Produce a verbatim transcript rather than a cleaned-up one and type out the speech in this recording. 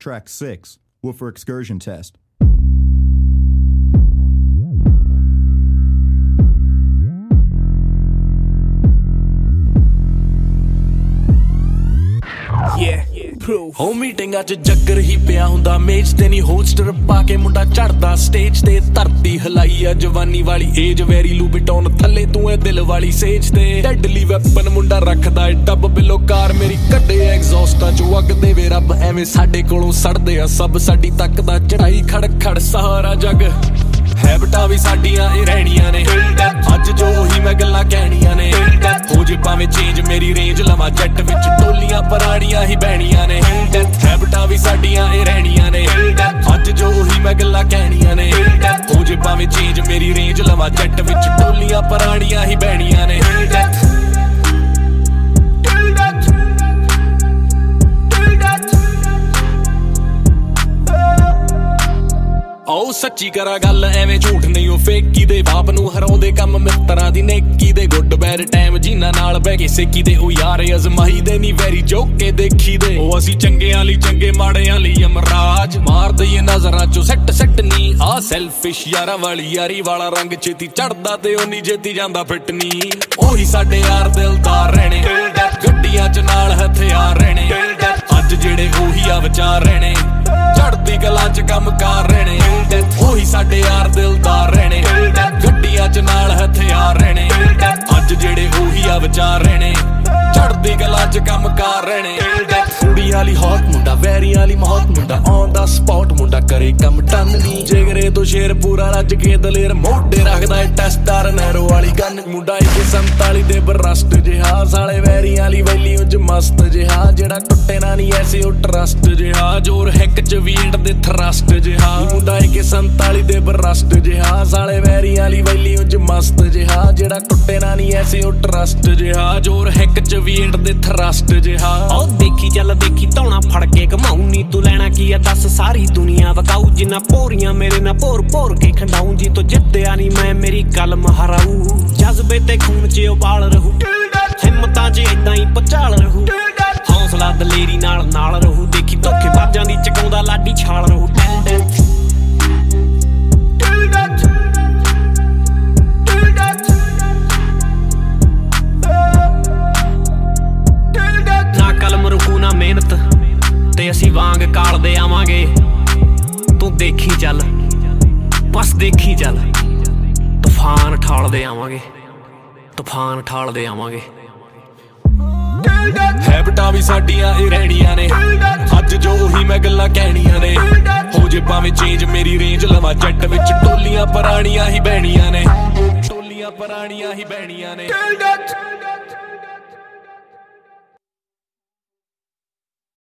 Track six, Woofer Excursion Test. Yeah, proof. ਹੋ ਮੀਟਿੰਗਾਂ ਚ ਜੱਗਰ ਹੀ ਪਿਆ ਹੁੰਦਾ ਮੇਜ਼ ਤੇ ਨਹੀਂ ਹੋਸਟਰ ਪਾ ਕੇ ਮੁੰਡਾ ਚੜਦਾ ਸਟੇਜ ਤੇ ਧਰਤੀ ਹਲਾਈ ਆ ਜਵਾਨੀ ਵਾਲੀ ਏਜ ਵੈਰੀ ਲੂਬਿਟੌਨ ਥੱਲੇ ਤੂੰ ਐ ਦਿਲ ਵਾਲੀ ਸੇਜ ਤੇ ਡੈਡਲੀ ਵੈਪਨ ਮੁੰਡਾ ਰੱਖਦਾ ਏ ਡੱਬ ਬਿਲੋ ਕਾਰ ਮੇਰੀ ਕੱਢੇ ਐਗਜ਼ੌਸਟਾਂ ਚੋਂ ਅੱਗ ਦੇਵੇ ਰੱਬ ਐਵੇਂ ਸਾਡੇ ਕੋਲੋਂ ਸੜਦੇ ਆ ਸਭ ਸਾਡੀ ਤੱਕ ਦਾ ਚੜਾਈ ਖੜ ਖੜ ਸਹਾਰਾ ਜੱਗ ਹੈਬਟਾਂ ਵੀ ਸਾਡੀਆਂ ਇਹ ਰਹਿਣੀਆਂ ਨੇ ਅੱਜ ਜੋ ਉਹੀ ਮੈਂ ਗੱਲਾਂ ਕਹਿਣੀਆਂ ਨੇ ਹੋ ਜੇ ਭਾਵੇਂ ਚੇਂਜ ਮੇਰੀ ਰੇਂਜ ਲਵਾਂ ਜੱਟ ਵਿੱਚ ਟੋਲੀਆਂ ਪੁਰਾਣੀਆਂ ਹੀ ਬਹਿਣੀਆਂ ਨੇ ਹੈਬਟਾਂ ਵੀ ਸਾਡੀਆਂ ਇਹ ਰਹਿਣੀਆਂ ਨੇ ਅੱਜ ਜੋ ਉਹੀ ਮੈਂ ਗੱਲਾਂ ਕਹਿਣੀਆਂ ਨੇ ਹੋ ਜੇ ਭਾਵੇਂ ਚੇਂਜ ਮੇਰੀ ਰੇਂਜ ਲਵਾਂ ਜੱਟ ਵਿੱਚ ਟੋਲੀਆਂ ਪੁਰਾਣੀਆਂ ਹੀ ਬਹਿਣੀਆਂ ਨੇ ਆਓ ਸੱਚੀ ਕਰਾਂ ਗੱਲ ਐਵੇਂ ਝੂਠ ਨਹੀਂ ਉਹ ਫੇਕੀ ਦੇ ਬਾਪ ਨੂੰ ਹਰਾਉਂਦੇ ਕੰਮ ਮਿੱਤਰਾਂ ਦੀ ਨੇਕੀ ਦੇ ਗੁੱਡ ਬੈਡ ਟਾਈਮ ਜਿਨ੍ਹਾਂ ਨਾਲ ਬਹਿ ਕੇ ਸੇਕੀ ਦੇ ਉਹ ਯਾਰ ਅਜ਼ਮਾਈ ਦੇ ਨਹੀਂ ਵੈਰੀ ਜੋਕ ਕੇ ਦੇਖੀ ਦੇ ਉਹ ਅਸੀਂ ਚੰਗਿਆਂ ਲਈ ਚੰਗੇ ਮਾੜਿਆਂ ਲਈ ਅਮਰਾਜ ਮਾਰ ਦਈਏ ਨਜ਼ਰਾਂ ਚੋਂ ਸੱਟ ਸੱਟ ਨਹੀਂ ਆ ਸੈਲਫਿਸ਼ ਯਾਰਾਂ ਵਾਲੀ ਯਾਰੀ ਵਾਲਾ ਰੰਗ ਛੇਤੀ ਚੜਦਾ ਤੇ ਉਨੀ ਛੇਤੀ ਜਾਂਦਾ ਫਿੱਟ ਨਹੀਂ ਉਹੀ ਸਾਡੇ ਯਾਰ ਦਿਲਦਾਰ ਰਹਿਣੇ ਗੱਡੀਆਂ ਚ ਨਾਲ ਹਥਿਆਰ ਰਹਿਣੇ ਅੱਜ ਜਿਹੜੇ ਉਹੀ ਆ ਵਿਚਾਰ ਰਹਿਣੇ ਚੜਦੀ ਕਲਾ ਚ ਕੰਮ ਕਾਰ ਰਹਿਣੇ ਉਹੀ ਸਾਡੇ ਯਾਰ ਦਿਲਦਾਰ ਰਹਿਣੇ ਗੱਡੀਆਂ ਚ ਨਾਲ ਹਥਿਆਰ ਰਹਿਣੇ ਅੱਜ ਜਿਹੜੇ ਉਹੀ ਆ ਵਿਚਾਰ ਰਹਿਣੇ ਚੜਦੀ ਕਲਾ ਚ ਕੰਮ ਕਾਰ ਰਹਿਣੇ ਕੁੜੀ ਵਾਲੀ ਹੌਟ ਮੁੰਡਾ ਵੈਰੀ ਵਾਲੀ ਮੌਤ ਮੁੰਡਾ ਔਨ ਦਾ ਸਪੌਟ ਮੁੰਡਾ ਕਰੇ ਕੰਮ ਟੰਨ ਨਹੀਂ ਜਿਗਰੇ ਤੋਂ ਸ਼ੇਰ ਪੂਰਾ ਰੱਜ ਕੇ ਦਲੇਰ ਮੋਢੇ ਰੱਖਦਾ ਏ ਟੈਸਟਰ ਨਹਿਰੋ ਵਾਲੀ ਗਨ ਮੁੰਡਾ ਇੱਕ ਸੰਤਾਲੀ ਦੇ ਬਰਸਟ ਜਿਹਾ ਸਾਲੇ ਵੈਰੀ ਵਾਲੀ ਵੈਲੀ ਉੱਜ ਮਸਤ ਜਿਹਾ ਜਿਹੜਾ ਟੁੱਟੇ ਨਾ ਨਹੀਂ ਐਸੇ ਉਹ ਟਰਸਟ ਜਿਹਾ ਜੋਰ ਹੈਕ ਚ ਵੀਂਡ ਦੇ ਥਰਸਟ ਜਿਹਾ ਮੁੰਡਾ ਇੱਕ ਸੰਤਾਲੀ ਦੇ ਬਰਸਟ ਜਿਹਾ ਸਾਲੇ ਵੈਰੀ ਵਾਲੀ ਵੈਲੀ ਉੱਜ ਮਸਤ ਜਿਹਾ ਜਿਹੜਾ ਟੁੱਟੇ ਨਾ ਨਹੀਂ ਐਸੇ ਉਹ ਟਰਸਟ ਜਿਹਾ ਜੋਰ ਹੈਕ ਚ ਵੀਂਡ ਦੇ ਥਰਸਟ ਜਿਹਾ ਉਹ ਦੇਖੀ ਚੱਲ ਦੇਖੀ ਧੌਣਾ ਫੜ ਕੇ ਘਮਾਉ ਨੀ ਤੂੰ ਲੈਣਾ ਕੀ ਆ ਦੱਸ ਸਾਰੀ ਦੁਨੀਆ ਵਕਾਊ ਜਿੰਨਾ ਭੋਰੀਆਂ ਮੇਰੇ ਨਾਲ ਭੋਰ ਭੋਰ ਕੇ ਖੰਡਾਉ ਜੀ ਤੋਂ ਜਿੱਤਿਆ ਨੀ ਮੈਂ ਮੇਰੀ ਕਲਮ ਹਰਾਊ ਜਜ਼ਬੇ ਤੇ ਖੂਨ ਚ ਉਬਾਲ ਰਹੂ ਹਿੰਮਤਾਂ ਚ ਏਦਾਂ ਹੀ ਪਚਾਲ ਰਹੂ ਹੌਸਲਾ ਦਲੇਰੀ ਨਾਲ ਨਾਲ ਰਹੂ ਦੇਖੀ ਧੋਖੇ ਬਾਜਾਂ ਦੀ ਚਕਾਉਂਦਾ ਲਾਡੀ ਛਾਲ ਰਹੂ ਨਾ ਕਲਮ ਰੁਕੂ ਨਾ ਮਿਹਨਤ ਤੇ ਅਸੀਂ ਵਾਂਗ ਕਾਲਦੇ ਆਵਾਂਗੇ ਤੂੰ ਦੇਖੀ ਚੱਲ ਬਸ ਦੇਖੀ ਚੱਲ ਤੂਫਾਨ ਠਾਲਦੇ ਆਵਾਂਗੇ ਤੂਫਾਨ ਠਾਲਦੇ ਆਵਾਂਗੇ ਹੈਬਟਾਂ ਵੀ ਸਾਡੀਆਂ ਇਹ ਰਹਿਣੀਆਂ ਨੇ ਅੱਜ ਜੋ ਉਹੀ ਮੈਂ ਗੱਲਾਂ ਕਹਿਣੀਆਂ ਨੇ ਹੋ ਜੇ ਭਾਵੇਂ ਚੇਂਜ ਮੇਰੀ ਰੇਂਜ ਲਵਾਂ ਜੱਟ ਵਿੱਚ ਟੋਲੀਆਂ ਪੁਰਾਣੀਆਂ ਹੀ ਬਹਿਣੀਆਂ ਨੇ ਟੋਲੀਆਂ ਪੁਰਾਣੀਆਂ ਹੀ ਬਹਿਣੀਆਂ ਨੇ